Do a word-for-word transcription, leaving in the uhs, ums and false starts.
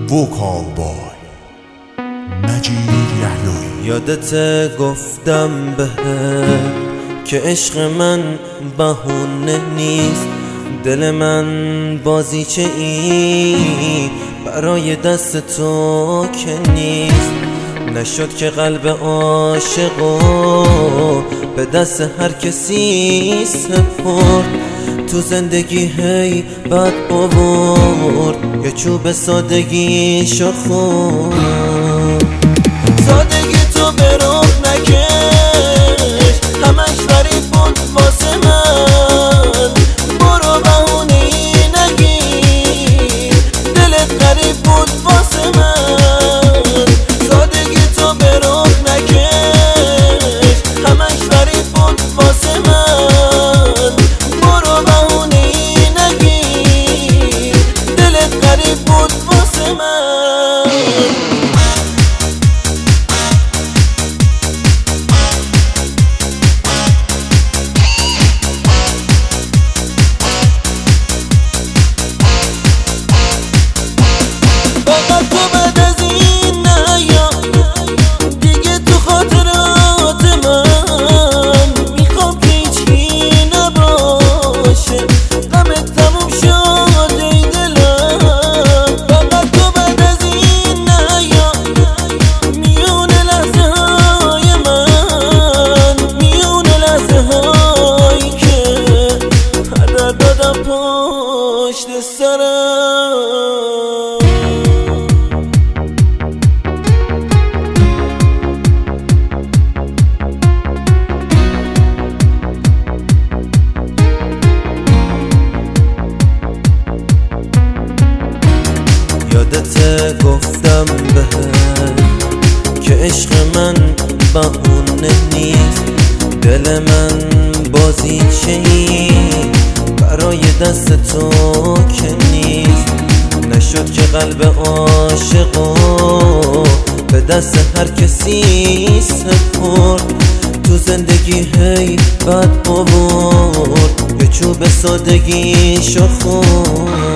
وکال بای مجید یحیایی. یادت گفتم بهت که عشق من بهونه نیست، دل من بازیچه ای برای دست تو که نیست. نشد که قلب عاشقو به دست هر کسی سپرد، تو زندگی هی بد آورد یه چوب سادگیشو خورد. سادگی تو به رخ نکش، همش غریب بود واسه من. برو بهونه ای نگیر، دلت غریب بود واسه من. سادگی تو به رخ نکش، همش غریب بود واسه من. برو بهونه ای نگیر، دلت غریب بود واسه من. پشت سرم یادت گفتم بهت که عشق من بهونه نیست، دل من بازیچه ای برای دست تو که نیست. نشد که قلب عاشقو به دست هر کسی سپرد، تو زندگی هی بد آورد یه چوب سادگیشو خورد.